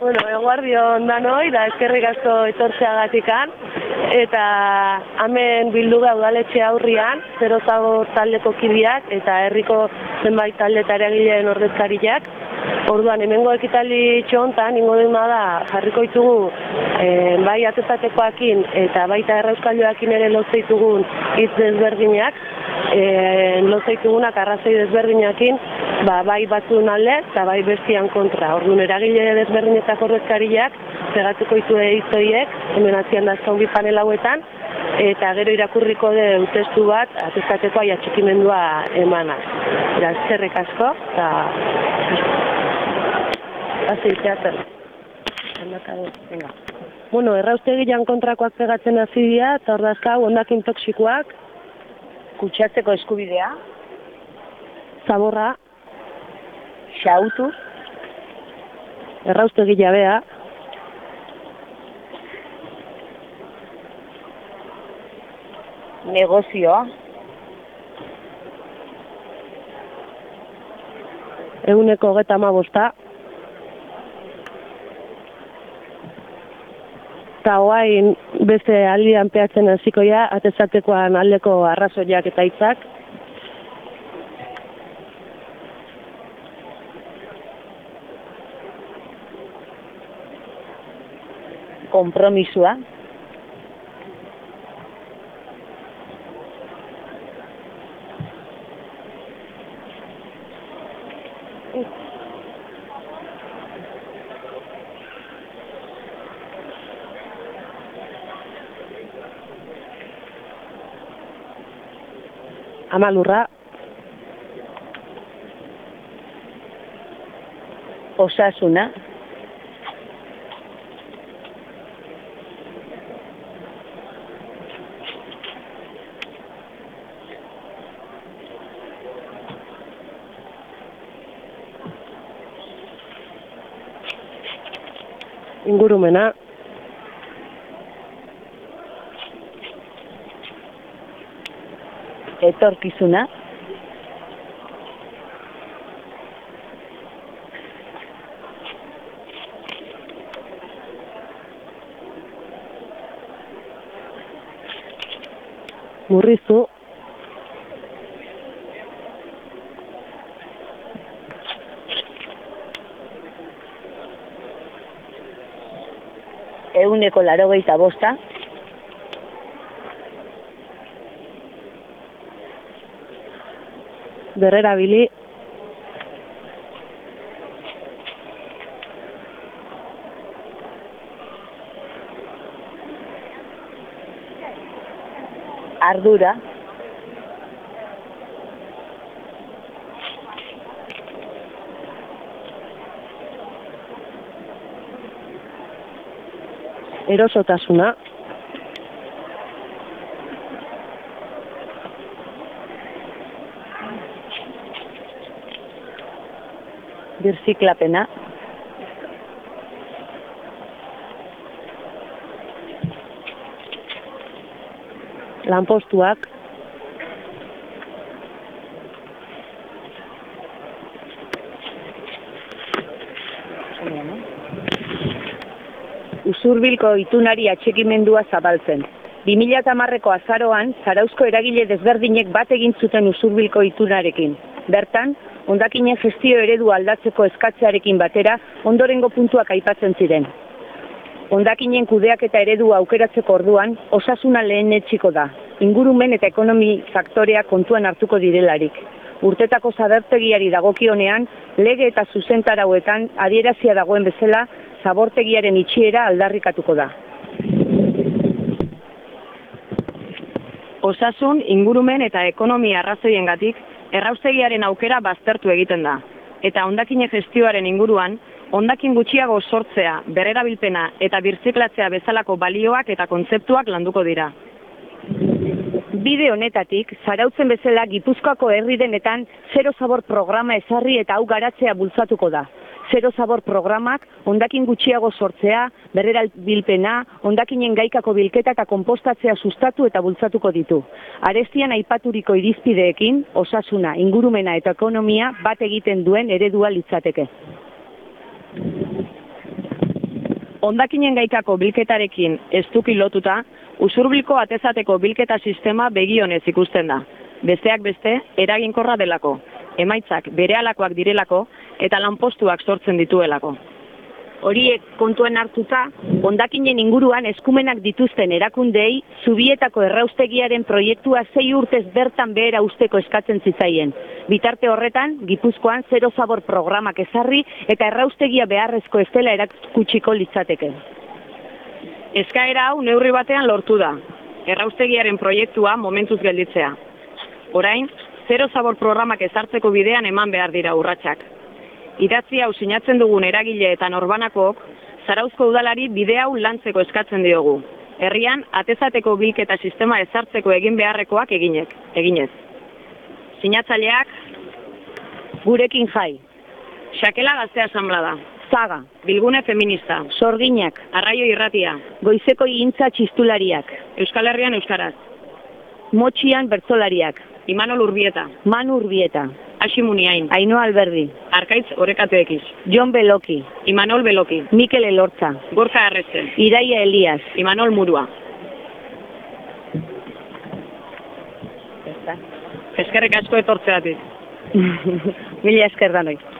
Eguardion danoi, da eskerrik asko etortzeagatikan, eta hemen bildu da udaletxe aurrian, Zero Zabor taldeko kideak eta herriko zenbait talde eta eragileen ordezkariak. Orduan, hemengo ekitaldi txontan, ingo dena da, jarriko ditugu bai atestatekoakin eta baita errauskailuakin ere lotze ditugun hitz desberdinak, lotze ditugunak arrazoi desberdinakin, bai batzuen alde eta bai bestian kontra. Orduan, eragile desberdinetako ordezkariak segatuko ditu hitzoiek, hemen atzian da zonbi panel hauetan, eta gero irakurriko du testu bat atestatekoa atxikimendua emanaz. Eskerrik asko, eta hasi teater. Erraustegian kontrakoak pegatzen hasi dira, eta hor dazkau hondakin toxikoak, kutsatzeko eskubidea, zaborra, xautu, erraustegi jabea, negozioa, 135, eta hoain beste aldian peatzen hasikoia, atezatekoan aldeko arrazoiak eta hitzak. konpromisua, Amalurra, osasuna, ingurumena, etorkizuna, murriztu, ehuneko 85, berrerabili, ardura, erosotasuna, birziklapena, lanpostuak, Usurbilko itunari atxikimendua zabaltzen. 2010ko azaroan, Zarauzko eragile desberdinek bat egin zuten Usurbilko itunarekin. Bertan, hondakinen gestio eredu aldatzeko eskatzearekin batera, ondorengo puntuak aipatzen ziren. Hondakinen kudeaketa eredu aukeratzeko orduan, osasuna lehenetsiko da. Ingurumen eta ekonomi faktoreak kontuan hartuko direlarik. Urtetako zabortegiari dagokionean, lege eta zuzentarauetan adierazia dagoen bezala, zabortegiaren itxiera aldarrikatuko da. Osasun, ingurumen eta ekonomia arrazoiengatik, erraustegiaren aukera baztertu egiten da. Eta hondakinen gestioaren inguruan, hondakin gutxiago sortzea, berrerabilpena eta birziklatzea bezalako balioak eta kontzeptuak landuko dira. Bide honetatik, Zarautzen bezala Gipuzkoako herri denetan Zero Zabor programa ezarri eta hau garatzea bultzatuko da. Zero Zabor programak hondakin gutxiago sortzea, berrerabilpena, hondakinen gaikako bilketa eta konpostatzea sustatu eta bultzatuko ditu. Arestian aipaturiko irizpideekin, osasuna, ingurumena eta ekonomia bat egiten duen eredua litzateke. Hondakinen gaikako bilketarekin estuki lotuta, usurbilko atezateko bilketa sistema begionez ikusten da. Besteak beste, eraginkorra delako, emaitzak berehalakoak direlako eta lanpostuak sortzen dituelako. Horiek kontuan hartuta, hondakinen inguruan eskumenak dituzten erakundei Zubietako erraustegiaren proiektua 6 urtez bertan behera usteko eskatzen zitzaien. Bitarte horretan, Gipuzkoan zero zabor programak ezarri eta erraustegia beharrezko ez dela erakutsiko litzateke. Eskaera hau neurri batean lortu da. Erraustegiaren proiektua momentuz gelditzea. Orain, zero zabor programak ezartzeko bidean eman behar dira urratsak. Idatzi hau sinatzen dugun eragile eta norbanakok, Zarauzko udalari bide hau lantzeko eskatzen diogu. Herrian, atezateko bilketa sistema ezartzeko egin beharrekoak eginez. Sinatzaileak, Gurekin jai, Xakela Gazte Asanblada, Zaga, Bilgune Feminista, Sorginak, Arraio Irratia, Goizeko Igintza Txistulariak, Euskal Herrian Euskaraz, Motxian Bertzolariak, Imanol Urbieta, Manu Urbieta, Asi Muniain, Ainhoa Alberdi, Arkaitz Orekateekiz, Jon Beloki, Imanol Beloki, Mikel Elortza, Gorka Arreste, Iraia Elias, Imanol Murua. Eskerrik asko etortzeatik. Mila esker danoi.